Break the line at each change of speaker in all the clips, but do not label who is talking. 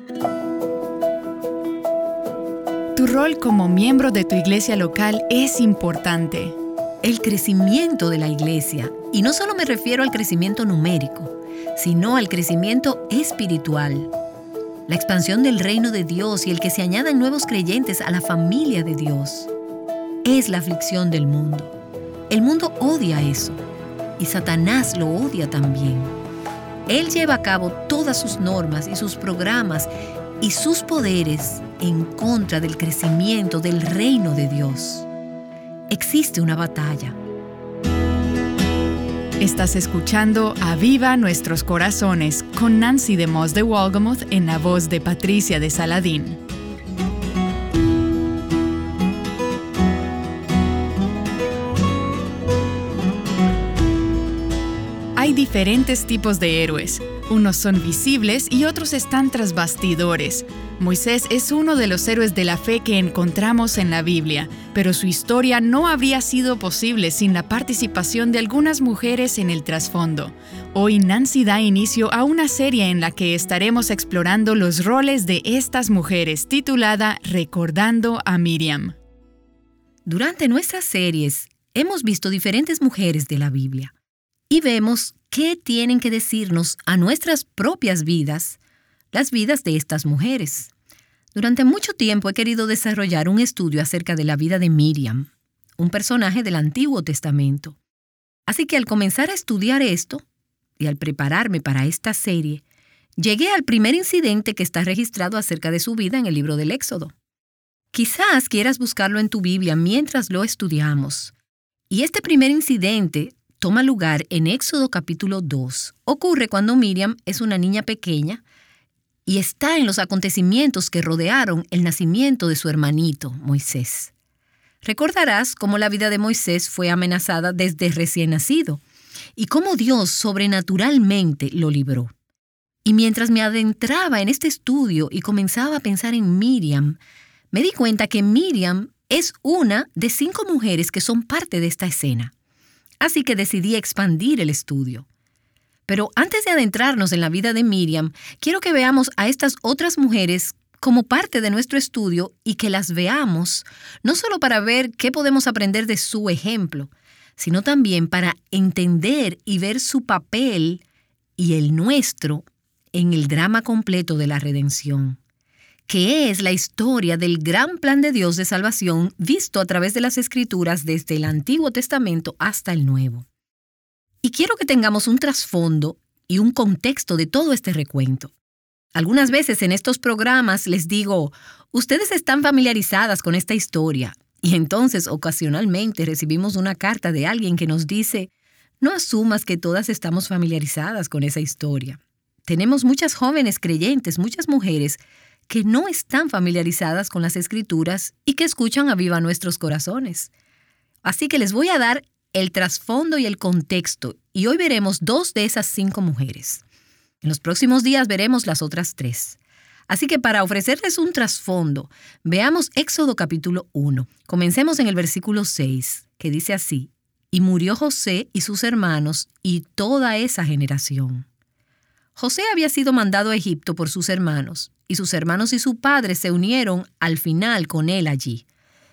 Tu rol como miembro de tu iglesia local es importante.
El crecimiento de la iglesia, y no solo me refiero al crecimiento numérico, sino al crecimiento espiritual. La expansión del reino de Dios y el que se añadan nuevos creyentes a la familia de Dios. Es la aflicción del mundo. El mundo odia eso, y Satanás lo odia también. Él lleva a cabo todas sus normas y sus programas y sus poderes en contra del crecimiento del reino de Dios. Existe una batalla.
Estás escuchando Aviva Nuestros Corazones con Nancy DeMoss de Wolgemuth en la voz de Patricia de Saladín. Hay diferentes tipos de héroes. Unos son visibles y otros están tras bastidores. Moisés es uno de los héroes de la fe que encontramos en la Biblia, pero su historia no habría sido posible sin la participación de algunas mujeres en el trasfondo. Hoy Nancy da inicio a una serie en la que estaremos explorando los roles de estas mujeres, titulada Recordando a Miriam.
Durante nuestras series hemos visto diferentes mujeres de la Biblia y vemos qué tienen que decirnos a nuestras propias vidas, las vidas de estas mujeres. Durante mucho tiempo he querido desarrollar un estudio acerca de la vida de Miriam, un personaje del Antiguo Testamento. Así que al comenzar a estudiar esto, y al prepararme para esta serie, llegué al primer incidente que está registrado acerca de su vida en el libro del Éxodo. Quizás quieras buscarlo en tu Biblia mientras lo estudiamos. Y este primer incidente toma lugar en Éxodo capítulo 2. Ocurre cuando Miriam es una niña pequeña y está en los acontecimientos que rodearon el nacimiento de su hermanito, Moisés. Recordarás cómo la vida de Moisés fue amenazada desde recién nacido y cómo Dios sobrenaturalmente lo libró. Y mientras me adentraba en este estudio y comenzaba a pensar en Miriam, me di cuenta que Miriam es una de 5 mujeres que son parte de esta escena. Así que decidí expandir el estudio. Pero antes de adentrarnos en la vida de Miriam, quiero que veamos a estas otras mujeres como parte de nuestro estudio y que las veamos no solo para ver qué podemos aprender de su ejemplo, sino también para entender y ver su papel y el nuestro en el drama completo de la redención, que es la historia del gran plan de Dios de salvación visto a través de las Escrituras desde el Antiguo Testamento hasta el Nuevo. Y quiero que tengamos un trasfondo y un contexto de todo este recuento. Algunas veces en estos programas les digo, ustedes están familiarizadas con esta historia, y entonces ocasionalmente recibimos una carta de alguien que nos dice, no asumas que todas estamos familiarizadas con esa historia. Tenemos muchas jóvenes creyentes, muchas mujeres, que no están familiarizadas con las Escrituras y que escuchan Aviva Nuestros Corazones. Así que les voy a dar el trasfondo y el contexto, y hoy veremos 2 de esas 5 mujeres. En los próximos días veremos las otras 3. Así que para ofrecerles un trasfondo, veamos Éxodo capítulo 1. Comencemos en el versículo 6, que dice así, «Y murió José y sus hermanos y toda esa generación». José había sido mandado a Egipto por sus hermanos y su padre se unieron al final con él allí.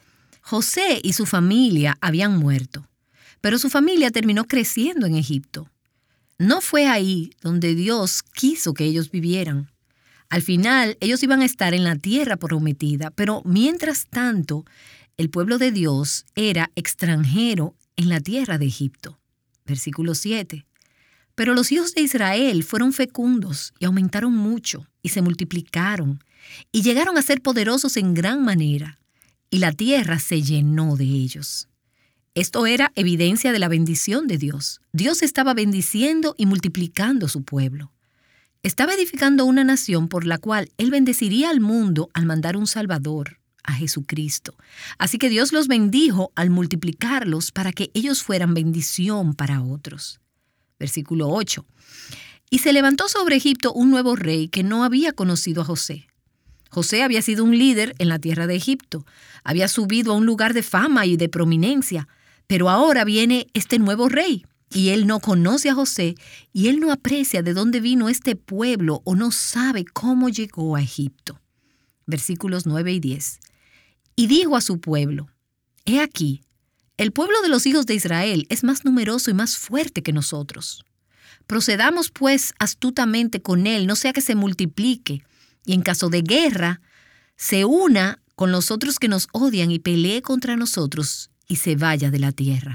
José y su familia habían muerto, pero su familia terminó creciendo en Egipto. No fue ahí donde Dios quiso que ellos vivieran. Al final, ellos iban a estar en la tierra prometida, pero mientras tanto, el pueblo de Dios era extranjero en la tierra de Egipto. Versículo 7. Pero los hijos de Israel fueron fecundos y aumentaron mucho y se multiplicaron y llegaron a ser poderosos en gran manera, y la tierra se llenó de ellos. Esto era evidencia de la bendición de Dios. Dios estaba bendiciendo y multiplicando su pueblo. Estaba edificando una nación por la cual Él bendeciría al mundo al mandar un Salvador, a Jesucristo. Así que Dios los bendijo al multiplicarlos para que ellos fueran bendición para otros. Versículo 8. Y se levantó sobre Egipto un nuevo rey que no había conocido a José. José había sido un líder en la tierra de Egipto. Había subido a un lugar de fama y de prominencia. Pero ahora viene este nuevo rey y él no conoce a José, y él no aprecia de dónde vino este pueblo o no sabe cómo llegó a Egipto. Versículos 9 y 10. Y dijo a su pueblo: He aquí, el pueblo de los hijos de Israel es más numeroso y más fuerte que nosotros. Procedamos pues astutamente con él, no sea que se multiplique, y en caso de guerra, se una con los otros que nos odian y pelee contra nosotros y se vaya de la tierra.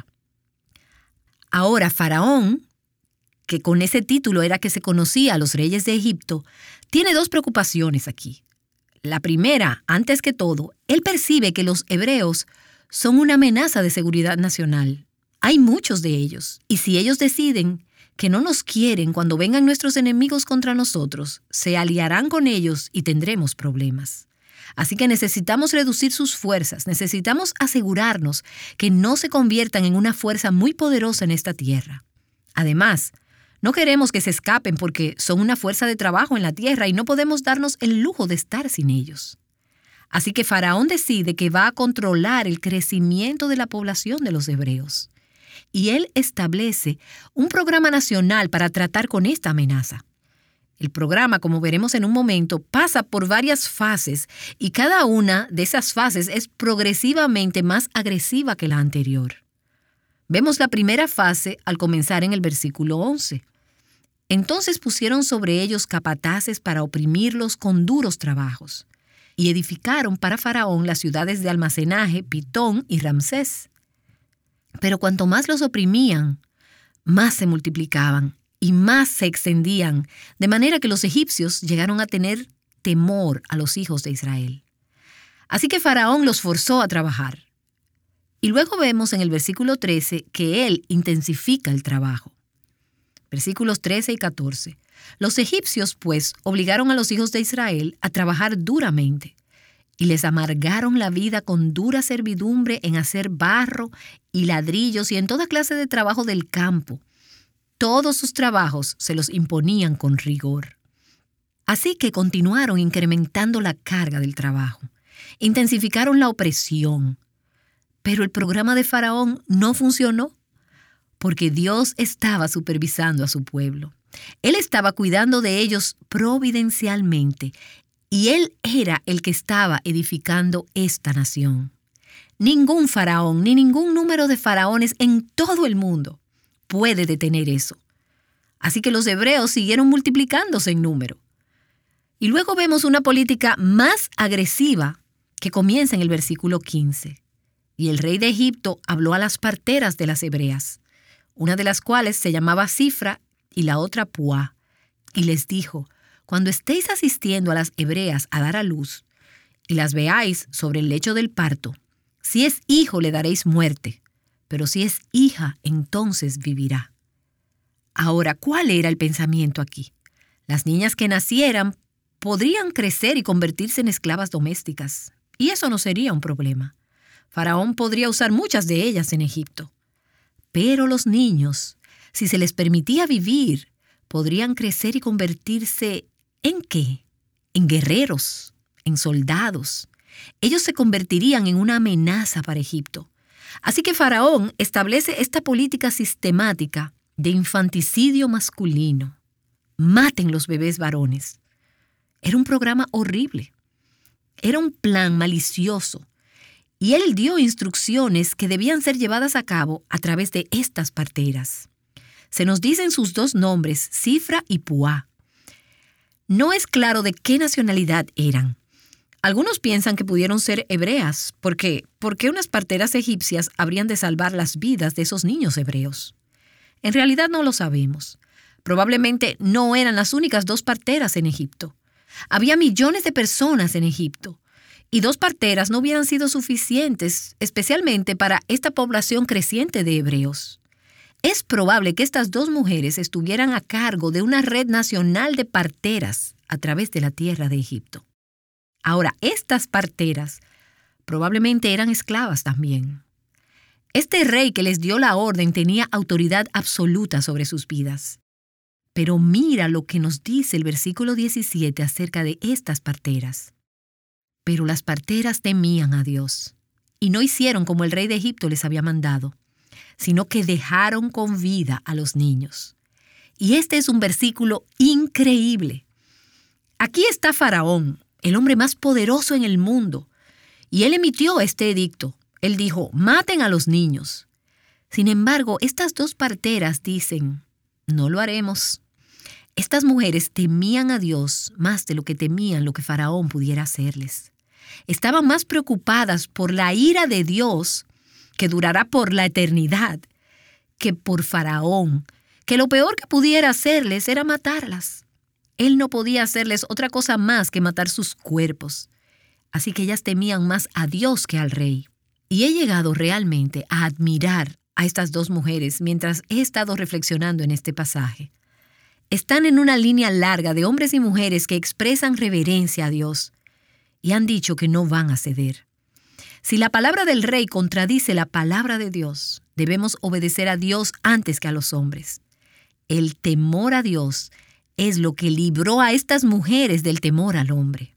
Ahora Faraón, que con ese título era que se conocía a los reyes de Egipto, tiene dos preocupaciones aquí. La primera, antes que todo, él percibe que los hebreos son una amenaza de seguridad nacional. Hay muchos de ellos, y si ellos deciden que no nos quieren cuando vengan nuestros enemigos contra nosotros, se aliarán con ellos y tendremos problemas. Así que necesitamos reducir sus fuerzas, necesitamos asegurarnos que no se conviertan en una fuerza muy poderosa en esta tierra. Además, no queremos que se escapen porque son una fuerza de trabajo en la tierra y no podemos darnos el lujo de estar sin ellos. Así que Faraón decide que va a controlar el crecimiento de la población de los hebreos. Y él establece un programa nacional para tratar con esta amenaza. El programa, como veremos en un momento, pasa por varias fases y cada una de esas fases es progresivamente más agresiva que la anterior. Vemos la primera fase al comenzar en el versículo 11. Entonces pusieron sobre ellos capataces para oprimirlos con duros trabajos, y edificaron para Faraón las ciudades de almacenaje, Pitón y Ramsés. Pero cuanto más los oprimían, más se multiplicaban y más se extendían, de manera que los egipcios llegaron a tener temor a los hijos de Israel. Así que Faraón los forzó a trabajar. Y luego vemos en el versículo 13 que él intensifica el trabajo. Versículos 13 y 14. Los egipcios, pues, obligaron a los hijos de Israel a trabajar duramente, y les amargaron la vida con dura servidumbre en hacer barro y ladrillos y en toda clase de trabajo del campo. Todos sus trabajos se los imponían con rigor. Así que continuaron incrementando la carga del trabajo. Intensificaron la opresión. Pero el programa de Faraón no funcionó, porque Dios estaba supervisando a su pueblo. Él estaba cuidando de ellos providencialmente, y él era el que estaba edificando esta nación. Ningún faraón, ni ningún número de faraones en todo el mundo puede detener eso. Así que los hebreos siguieron multiplicándose en número. Y luego vemos una política más agresiva que comienza en el versículo 15. Y el rey de Egipto habló a las parteras de las hebreas, una de las cuales se llamaba Cifra y la otra Puá, y les dijo: cuando estéis asistiendo a las hebreas a dar a luz y las veáis sobre el lecho del parto, si es hijo le daréis muerte, pero si es hija, entonces vivirá. Ahora, ¿cuál era el pensamiento aquí? Las niñas que nacieran podrían crecer y convertirse en esclavas domésticas, y eso no sería un problema. Faraón podría usar muchas de ellas en Egipto. Pero los niños, si se les permitía vivir, podrían crecer y convertirse ¿en qué? En guerreros, en soldados. Ellos se convertirían en una amenaza para Egipto. Así que Faraón establece esta política sistemática de infanticidio masculino. Maten los bebés varones. Era un programa horrible. Era un plan malicioso. Y él dio instrucciones que debían ser llevadas a cabo a través de estas parteras. Se nos dicen sus dos nombres, Cifra y Puá. No es claro de qué nacionalidad eran. Algunos piensan que pudieron ser hebreas. ¿Por qué? Porque unas parteras egipcias habrían de salvar las vidas de esos niños hebreos. En realidad no lo sabemos. Probablemente no eran las únicas dos parteras en Egipto. Había millones de personas en Egipto. Y dos parteras no hubieran sido suficientes, especialmente para esta población creciente de hebreos. Es probable que estas dos mujeres estuvieran a cargo de una red nacional de parteras a través de la tierra de Egipto. Ahora, estas parteras probablemente eran esclavas también. Este rey que les dio la orden tenía autoridad absoluta sobre sus vidas. Pero mira lo que nos dice el versículo 17 acerca de estas parteras. Pero las parteras temían a Dios y no hicieron como el rey de Egipto les había mandado, sino que dejaron con vida a los niños. Y este es un versículo increíble. Aquí está Faraón, el hombre más poderoso en el mundo, y él emitió este edicto. Él dijo, maten a los niños. Sin embargo, estas dos parteras dicen, no lo haremos. Estas mujeres temían a Dios más de lo que temían lo que Faraón pudiera hacerles. Estaban más preocupadas por la ira de Dios, que durará por la eternidad, que por Faraón, que lo peor que pudiera hacerles era matarlas. Él no podía hacerles otra cosa más que matar sus cuerpos. Así que ellas temían más a Dios que al rey. Y he llegado realmente a admirar a estas dos mujeres mientras he estado reflexionando en este pasaje. Están en una línea larga de hombres y mujeres que expresan reverencia a Dios y han dicho que no van a ceder. Si la palabra del rey contradice la palabra de Dios, debemos obedecer a Dios antes que a los hombres. El temor a Dios es lo que libró a estas mujeres del temor al hombre.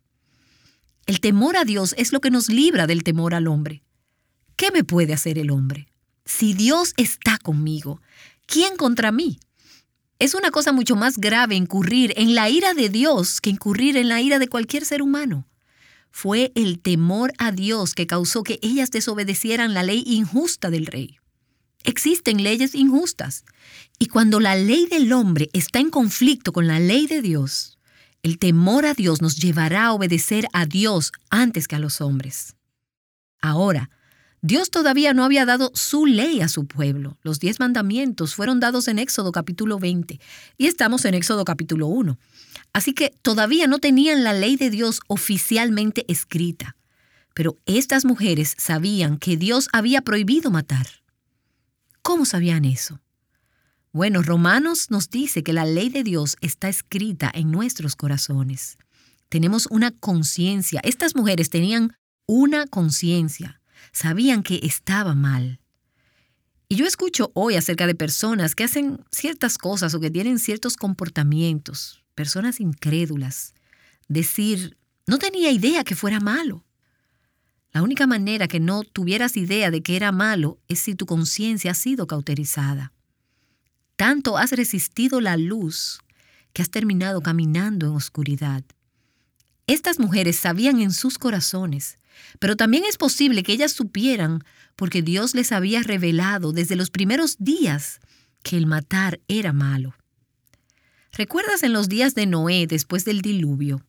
El temor a Dios es lo que nos libra del temor al hombre. ¿Qué me puede hacer el hombre? Si Dios está conmigo, ¿quién contra mí? Es una cosa mucho más grave incurrir en la ira de Dios que incurrir en la ira de cualquier ser humano. Fue el temor a Dios que causó que ellas desobedecieran la ley injusta del rey. Existen leyes injustas, y cuando la ley del hombre está en conflicto con la ley de Dios, el temor a Dios nos llevará a obedecer a Dios antes que a los hombres. Ahora, Dios todavía no había dado su ley a su pueblo. Los 10 mandamientos fueron dados en Éxodo capítulo 20 y estamos en Éxodo capítulo 1. Así que todavía no tenían la ley de Dios oficialmente escrita. Pero estas mujeres sabían que Dios había prohibido matar. ¿Cómo sabían eso? Bueno, Romanos nos dice que la ley de Dios está escrita en nuestros corazones. Tenemos una conciencia. Estas mujeres tenían una conciencia. Sabían que estaba mal. Y yo escucho hoy acerca de personas que hacen ciertas cosas o que tienen ciertos comportamientos, personas incrédulas, decir, no tenía idea que fuera malo. La única manera que no tuvieras idea de que era malo es si tu conciencia ha sido cauterizada. Tanto has resistido la luz que has terminado caminando en oscuridad. Estas mujeres sabían en sus corazones, pero también es posible que ellas supieran, porque Dios les había revelado desde los primeros días que el matar era malo. ¿Recuerdas en los días de Noé después del diluvio?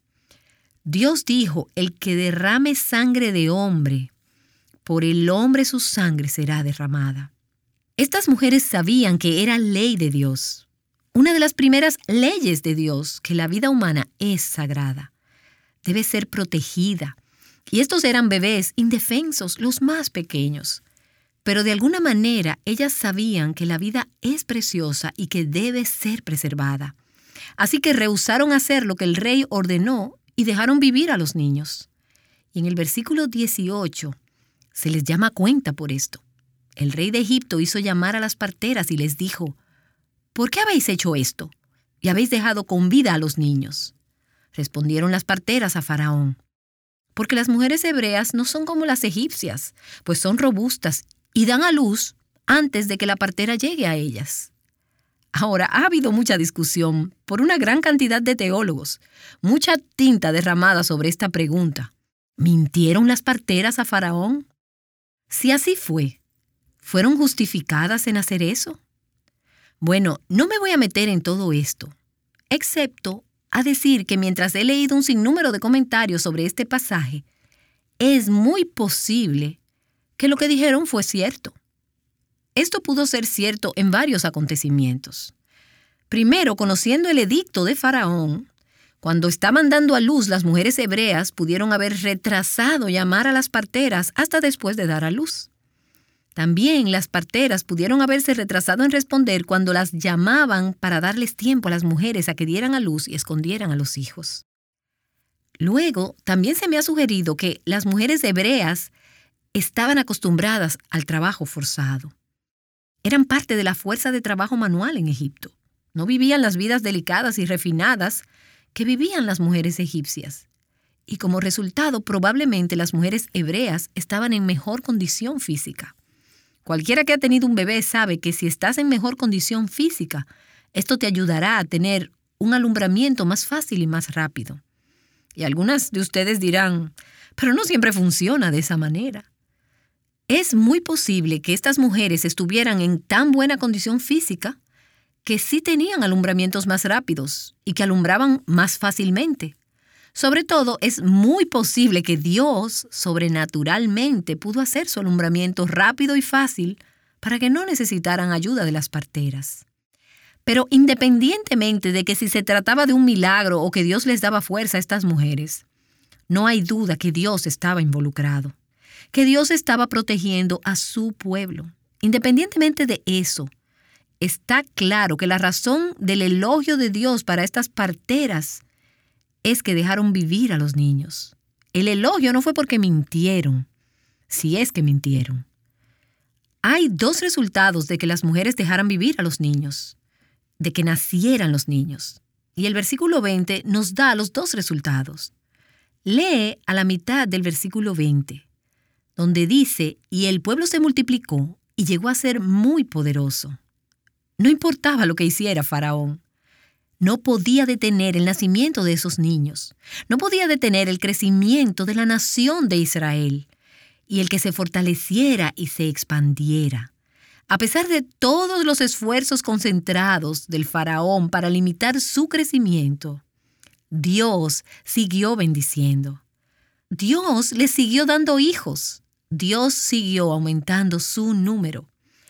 Dios dijo, el que derrame sangre de hombre, por el hombre su sangre será derramada. Estas mujeres sabían que era ley de Dios, una de las primeras leyes de Dios, que la vida humana es sagrada, debe ser protegida. Y estos eran bebés indefensos, los más pequeños. Pero de alguna manera ellas sabían que la vida es preciosa y que debe ser preservada. Así que rehusaron hacer lo que el rey ordenó y dejaron vivir a los niños. Y en el versículo 18 se les llama a cuenta por esto. El rey de Egipto hizo llamar a las parteras y les dijo, ¿por qué habéis hecho esto? Y habéis dejado con vida a los niños. Respondieron las parteras a Faraón, porque las mujeres hebreas no son como las egipcias, pues son robustas y dan a luz antes de que la partera llegue a ellas. Ahora, ha habido mucha discusión por una gran cantidad de teólogos, mucha tinta derramada sobre esta pregunta. ¿Mintieron las parteras a Faraón? Si así fue, ¿fueron justificadas en hacer eso? Bueno, no me voy a meter en todo esto, excepto a decir que mientras he leído un sinnúmero de comentarios sobre este pasaje, es muy posible que lo que dijeron fue cierto. Esto pudo ser cierto en varios acontecimientos. Primero, conociendo el edicto de Faraón, cuando estaban dando a luz, las mujeres hebreas pudieron haber retrasado llamar a las parteras hasta después de dar a luz. También las parteras pudieron haberse retrasado en responder cuando las llamaban para darles tiempo a las mujeres a que dieran a luz y escondieran a los hijos. Luego, también se me ha sugerido que las mujeres hebreas estaban acostumbradas al trabajo forzado. Eran parte de la fuerza de trabajo manual en Egipto. No vivían las vidas delicadas y refinadas que vivían las mujeres egipcias. Y como resultado, probablemente las mujeres hebreas estaban en mejor condición física. Cualquiera que ha tenido un bebé sabe que si estás en mejor condición física, esto te ayudará a tener un alumbramiento más fácil y más rápido. Y algunas de ustedes dirán, pero no siempre funciona de esa manera. Es muy posible que estas mujeres estuvieran en tan buena condición física que sí tenían alumbramientos más rápidos y que alumbraban más fácilmente. Sobre todo, es muy posible que Dios sobrenaturalmente pudo hacer su alumbramiento rápido y fácil para que no necesitaran ayuda de las parteras. Pero independientemente de que si se trataba de un milagro o que Dios les daba fuerza a estas mujeres, no hay duda que Dios estaba involucrado, que Dios estaba protegiendo a su pueblo. Independientemente de eso, está claro que la razón del elogio de Dios para estas parteras es que dejaron vivir a los niños. El elogio no fue porque mintieron, si es que mintieron. Hay dos resultados de que las mujeres dejaran vivir a los niños, de que nacieran los niños. Y el versículo 20 nos da los dos resultados. Lee a la mitad del versículo 20, donde dice, y el pueblo se multiplicó y llegó a ser muy poderoso. No importaba lo que hiciera Faraón. No podía detener el nacimiento de esos niños. No podía detener el crecimiento de la nación de Israel y el que se fortaleciera y se expandiera. A pesar de todos los esfuerzos concentrados del faraón para limitar su crecimiento, Dios siguió bendiciendo. Dios les siguió dando hijos. Dios siguió aumentando su número.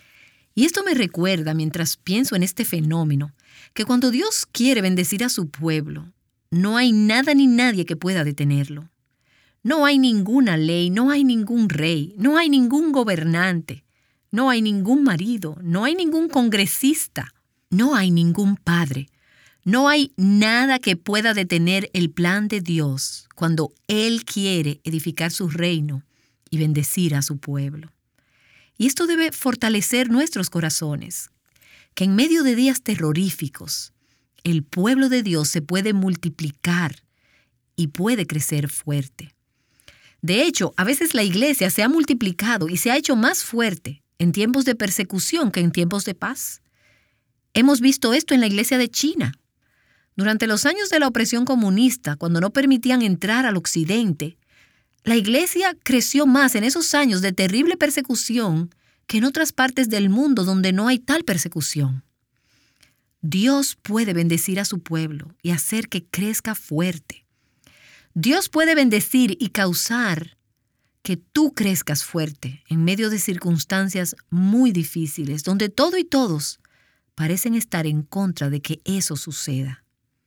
Y esto me recuerda, mientras pienso en este fenómeno, que cuando Dios quiere bendecir a su pueblo, no hay nada ni nadie que pueda detenerlo. No hay ninguna ley, no hay ningún rey, no hay ningún gobernante, no hay ningún marido, no hay ningún congresista, no hay ningún padre. No hay nada que pueda detener el plan de Dios cuando Él quiere edificar su reino y bendecir a su pueblo. Y esto debe fortalecer nuestros corazones, que en medio de días terroríficos, el pueblo de Dios se puede multiplicar y puede crecer fuerte. De hecho, a veces la iglesia se ha multiplicado y se ha hecho más fuerte en tiempos de persecución que en tiempos de paz. Hemos visto esto en la iglesia de China. Durante los años de la opresión comunista, cuando no permitían entrar al occidente, la iglesia creció más en esos años de terrible persecución que en otras partes del mundo donde no hay tal persecución. Dios puede bendecir a su pueblo y hacer que crezca fuerte. Dios puede bendecir y causar que tú crezcas fuerte en medio de circunstancias muy difíciles, donde todo y todos parecen estar en contra de que eso suceda.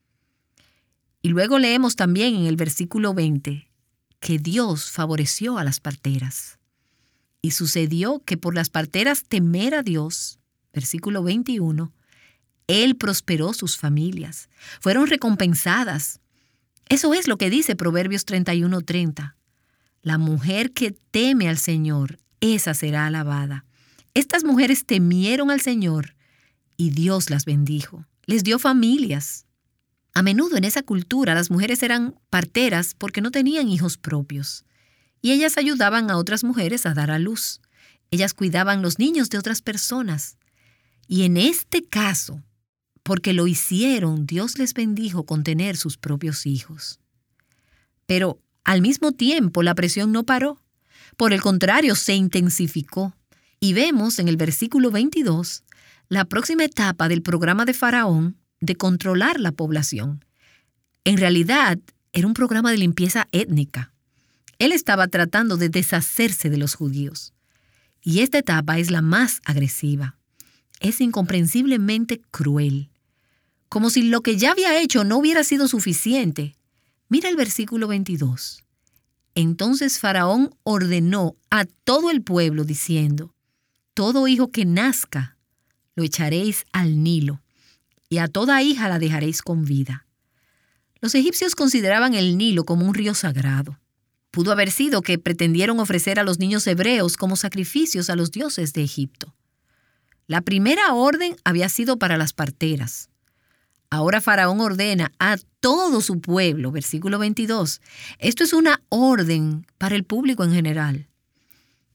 Y luego leemos también en el versículo 20 que Dios favoreció a las parteras. Y sucedió que por las parteras temer a Dios, versículo 21, Él prosperó sus familias. Fueron recompensadas. Eso es lo que dice Proverbios 31:30. La mujer que teme al Señor, esa será alabada. Estas mujeres temieron al Señor y Dios las bendijo. Les dio familias. A menudo en esa cultura las mujeres eran parteras porque no tenían hijos propios. Y ellas ayudaban a otras mujeres a dar a luz. Ellas cuidaban los niños de otras personas. Y en este caso, porque lo hicieron, Dios les bendijo con tener sus propios hijos. Pero al mismo tiempo la presión no paró. Por el contrario, se intensificó. Y vemos en el versículo 22 la próxima etapa del programa de Faraón de controlar la población. En realidad, era un programa de limpieza étnica. Él estaba tratando de deshacerse de los judíos. Y esta etapa es la más agresiva. Es incomprensiblemente cruel. Como si lo que ya había hecho no hubiera sido suficiente. Mira el versículo 22. Entonces Faraón ordenó a todo el pueblo diciendo: todo hijo que nazca lo echaréis al Nilo, y a toda hija la dejaréis con vida. Los egipcios consideraban el Nilo como un río sagrado. Pudo haber sido que pretendieron ofrecer a los niños hebreos como sacrificios a los dioses de Egipto. La primera orden había sido para las parteras. Ahora Faraón ordena a todo su pueblo, versículo 22. Esto es una orden para el público en general. Es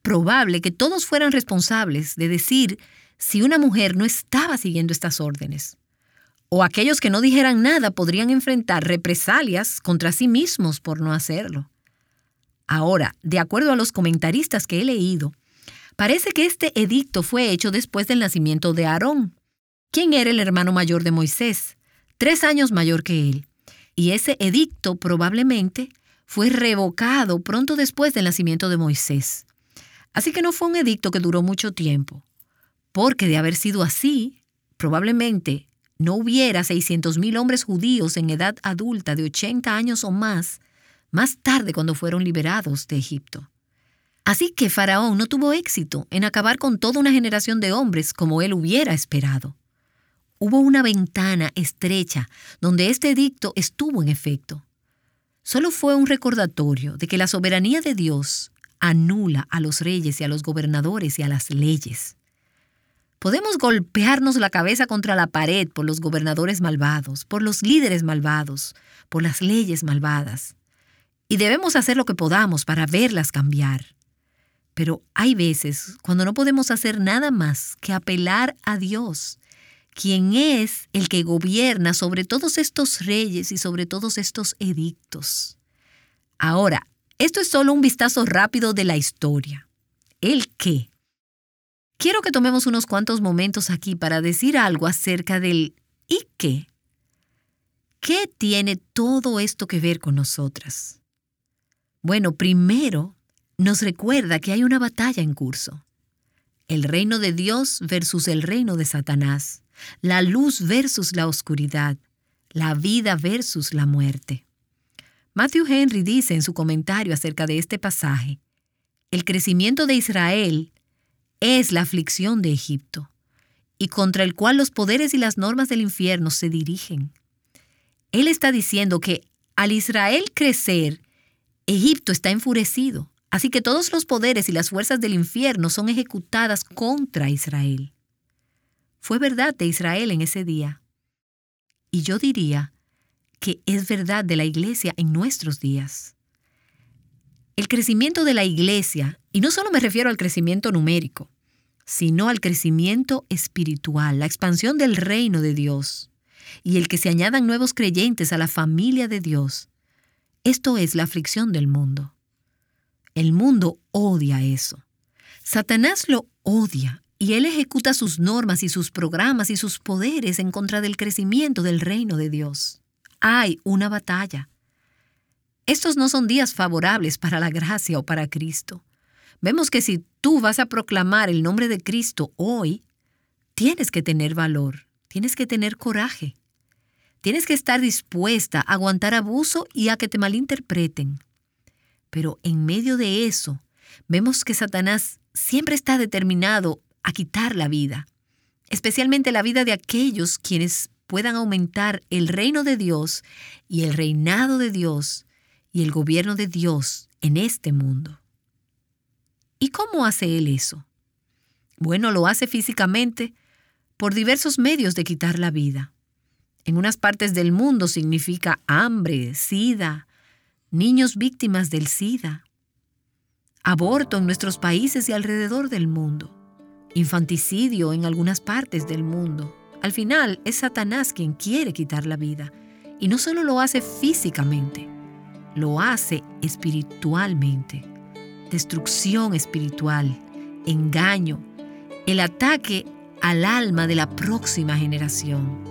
probable que todos fueran responsables de decir si una mujer no estaba siguiendo estas órdenes. O aquellos que no dijeran nada podrían enfrentar represalias contra sí mismos por no hacerlo. Ahora, de acuerdo a los comentaristas que he leído, parece que este edicto fue hecho después del nacimiento de Aarón, quien era el hermano mayor de Moisés, 3 años mayor que él. Y ese edicto probablemente fue revocado pronto después del nacimiento de Moisés. Así que no fue un edicto que duró mucho tiempo, porque de haber sido así, probablemente no hubiera 600,000 hombres judíos en edad adulta de 80 años o más tarde cuando fueron liberados de Egipto. Así que Faraón no tuvo éxito en acabar con toda una generación de hombres como él hubiera esperado. Hubo una ventana estrecha donde este edicto estuvo en efecto. Solo fue un recordatorio de que la soberanía de Dios anula a los reyes y a los gobernadores y a las leyes. Podemos golpearnos la cabeza contra la pared por los gobernadores malvados, por los líderes malvados, por las leyes malvadas. Y debemos hacer lo que podamos para verlas cambiar. Pero hay veces cuando no podemos hacer nada más que apelar a Dios, quien es el que gobierna sobre todos estos reyes y sobre todos estos edictos. Ahora, esto es solo un vistazo rápido de la historia. ¿El qué? Quiero que tomemos unos cuantos momentos aquí para decir algo acerca del ¿y qué? ¿Qué tiene todo esto que ver con nosotras? Bueno, primero nos recuerda que hay una batalla en curso. El reino de Dios versus el reino de Satanás. La luz versus la oscuridad. La vida versus la muerte. Matthew Henry dice en su comentario acerca de este pasaje: el crecimiento de Israel es la aflicción de Egipto, y contra el cual los poderes y las normas del infierno se dirigen. Él está diciendo que al Israel crecer, Egipto está enfurecido, así que todos los poderes y las fuerzas del infierno son ejecutadas contra Israel. Fue verdad de Israel en ese día. Y yo diría que es verdad de la iglesia en nuestros días. El crecimiento de la iglesia, y no solo me refiero al crecimiento numérico, sino al crecimiento espiritual, la expansión del reino de Dios, y el que se añadan nuevos creyentes a la familia de Dios. Esto es la aflicción del mundo. El mundo odia eso. Satanás lo odia, y él ejecuta sus normas y sus programas y sus poderes en contra del crecimiento del reino de Dios. Hay una batalla. Estos no son días favorables para la gracia o para Cristo. Vemos que si tú vas a proclamar el nombre de Cristo hoy, tienes que tener valor, tienes que tener coraje. Tienes que estar dispuesta a aguantar abuso y a que te malinterpreten. Pero en medio de eso, vemos que Satanás siempre está determinado a quitar la vida, especialmente la vida de aquellos quienes puedan aumentar el reino de Dios y el reinado de Dios y el gobierno de Dios en este mundo. ¿Y cómo hace él eso? Bueno, lo hace físicamente por diversos medios de quitar la vida. En unas partes del mundo significa hambre, sida, niños víctimas del SIDA, aborto en nuestros países y alrededor del mundo, infanticidio en algunas partes del mundo. Al final es Satanás quien quiere quitar la vida, y no solo lo hace físicamente, lo hace espiritualmente. Destrucción espiritual, engaño, el ataque al alma de la próxima generación.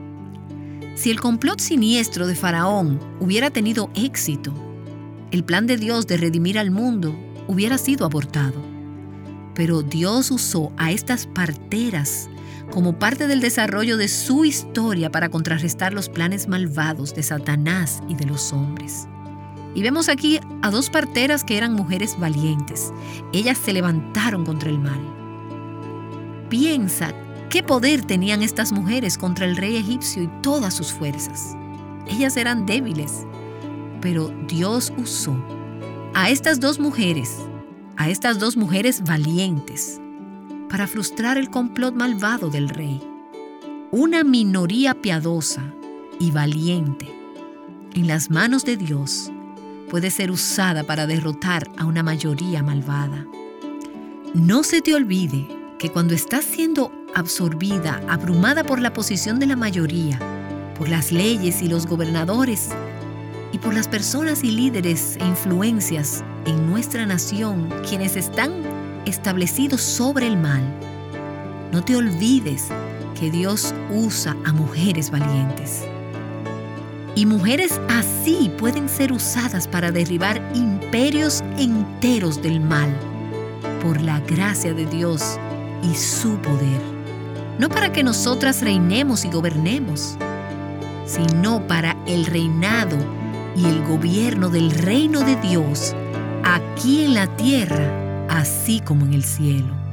Si el complot siniestro de Faraón hubiera tenido éxito, el plan de Dios de redimir al mundo hubiera sido abortado. Pero Dios usó a estas parteras como parte del desarrollo de su historia para contrarrestar los planes malvados de Satanás y de los hombres. Y vemos aquí a 2 parteras que eran mujeres valientes. Ellas se levantaron contra el mal. Piensa qué poder tenían estas mujeres contra el rey egipcio y todas sus fuerzas. Ellas eran débiles, pero Dios usó a estas dos mujeres valientes, para frustrar el complot malvado del rey. Una minoría piadosa y valiente en las manos de Dios puede ser usada para derrotar a una mayoría malvada. No se te olvide que cuando estás siendo absorbida, abrumada por la posición de la mayoría, por las leyes y los gobernadores, y por las personas y líderes e influencias en nuestra nación, quienes están establecidos sobre el mal, no te olvides que Dios usa a mujeres valientes. Y mujeres así pueden ser usadas para derribar imperios enteros del mal, por la gracia de Dios y su poder. No para que nosotras reinemos y gobernemos, sino para el reinado y el gobierno del reino de Dios aquí en la tierra, así como en el cielo.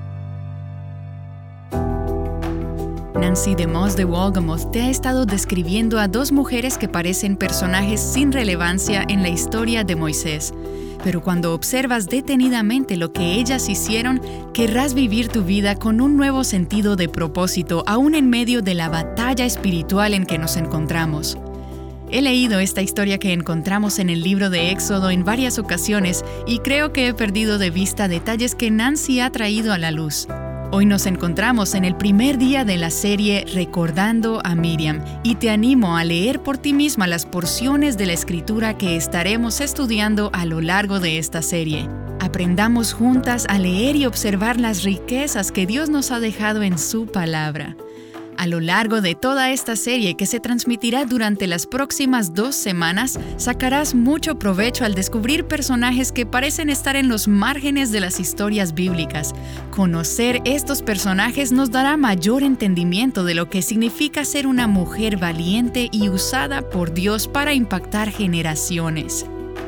Nancy DeMoss de Wolgemuth te ha estado describiendo a dos mujeres que parecen personajes sin relevancia en la historia de Moisés. Pero cuando observas detenidamente lo que ellas hicieron, querrás vivir tu vida con un nuevo sentido de propósito, aún en medio de la batalla espiritual en que nos encontramos. He leído esta historia que encontramos en el libro de Éxodo en varias ocasiones y creo que he perdido de vista detalles que Nancy ha traído a la luz. Hoy nos encontramos en el primer día de la serie Recordando a Miriam y te animo a leer por ti misma las porciones de la escritura que estaremos estudiando a lo largo de esta serie. Aprendamos juntas a leer y observar las riquezas que Dios nos ha dejado en su palabra. A lo largo de toda esta serie que se transmitirá durante las próximas 2 semanas, sacarás mucho provecho al descubrir personajes que parecen estar en los márgenes de las historias bíblicas. Conocer estos personajes nos dará mayor entendimiento de lo que significa ser una mujer valiente y usada por Dios para impactar generaciones.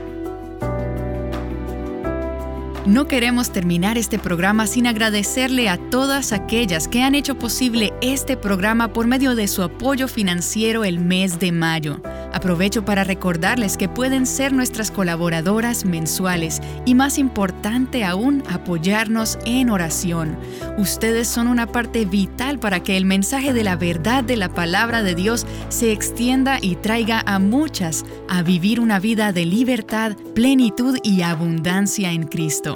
No queremos terminar este programa sin agradecerle a todas aquellas que han hecho posible este programa por medio de su apoyo financiero el mes de mayo. Aprovecho para recordarles que pueden ser nuestras colaboradoras mensuales y, más importante aún, apoyarnos en oración. Ustedes son una parte vital para que el mensaje de la verdad de la palabra de Dios se extienda y traiga a muchas a vivir una vida de libertad, plenitud y abundancia en Cristo.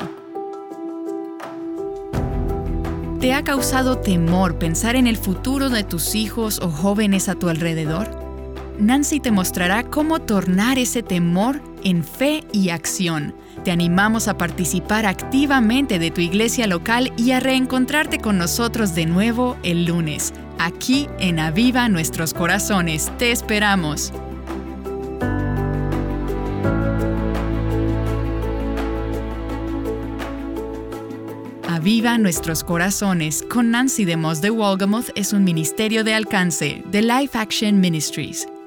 ¿Te ha causado temor pensar en el futuro de tus hijos o jóvenes a tu alrededor? Nancy te mostrará cómo tornar ese temor en fe y acción. Te animamos a participar activamente de tu iglesia local y a reencontrarte con nosotros de nuevo el lunes. Aquí en Aviva Nuestros Corazones. Te esperamos. Aviva Nuestros Corazones con Nancy DeMoss de Wolgemuth es un ministerio de alcance de Life Action Ministries.